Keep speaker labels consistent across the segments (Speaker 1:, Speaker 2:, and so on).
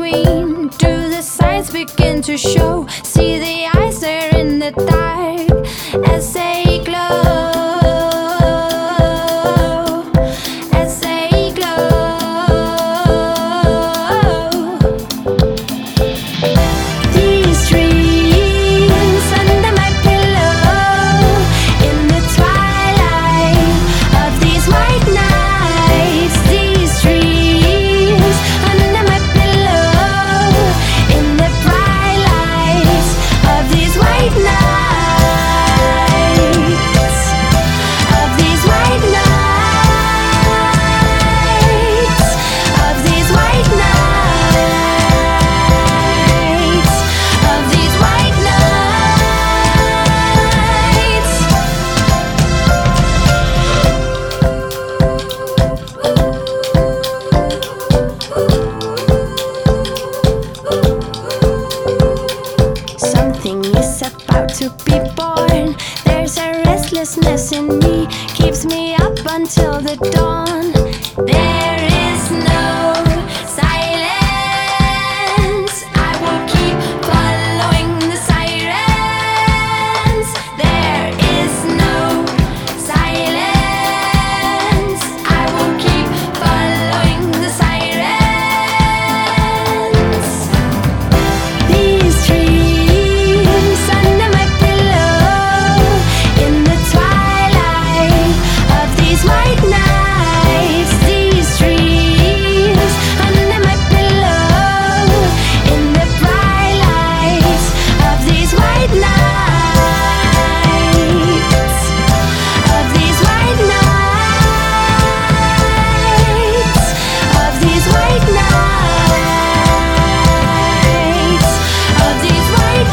Speaker 1: between. Do the signs begin to show? See the eyes there in the dark as they glow, as they glow. These dreams under my pillow in the twilight of these white nights. These dreams under my pillow in the bright lights of these white nights, of these white nights, of these white nights, of these white nights. Something is about to be born. There's a restlessness in me, keeps me up until the dawn. There is no silence. I will keep following the sirens. There is no silence. I will keep following the sirens. These dreams under my pillow in the twilight of these white nights. These dreams under my pillow in the bright lights of these white nights, of these white nights, of these white nights, of these white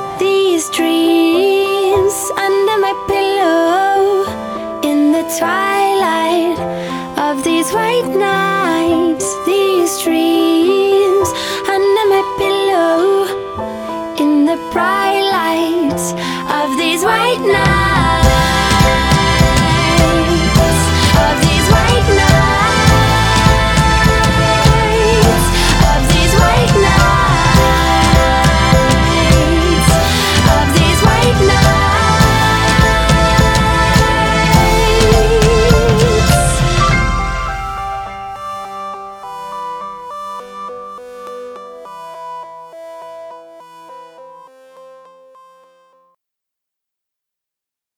Speaker 1: These dreams under my pillow in the twilight